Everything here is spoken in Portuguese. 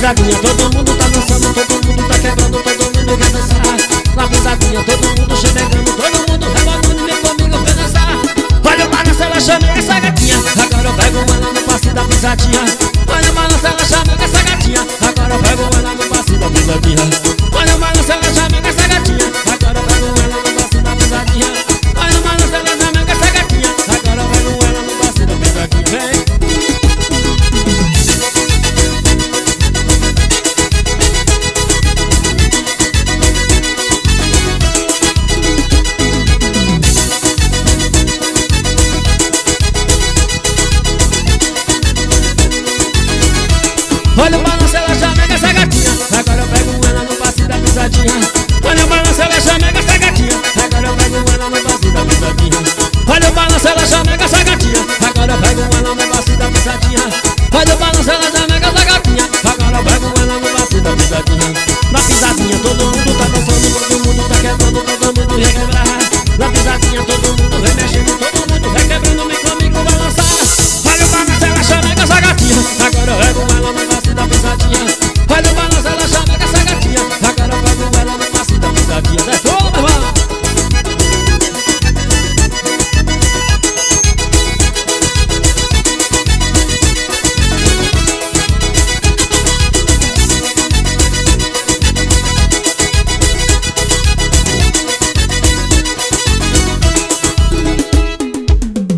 pisadinha todo mundo tá dançando, todo mundo tá quebrando, todo mundo quer dançar. Na pisadinha todo mundo chegando, todo mundo rebolando, vem comigo pra dançar. Olha o balanço, ela chama essa gatinha, agora eu pego ela no passe da pisadinha. Olha o balanço, ela chama essa gatinha, agora eu pego ela no passe da pisadinha. Olha o balanço, ela chama essa gatinha, agora eu pego ela no passe da pisadinha. Olha o balanço, ela chama essa gatinha, agora eu pego ela no passe da pisadinha. Vem. Olha o balanço, ela já mega essa gatinha, agora eu pego ela no passe da pisadinha.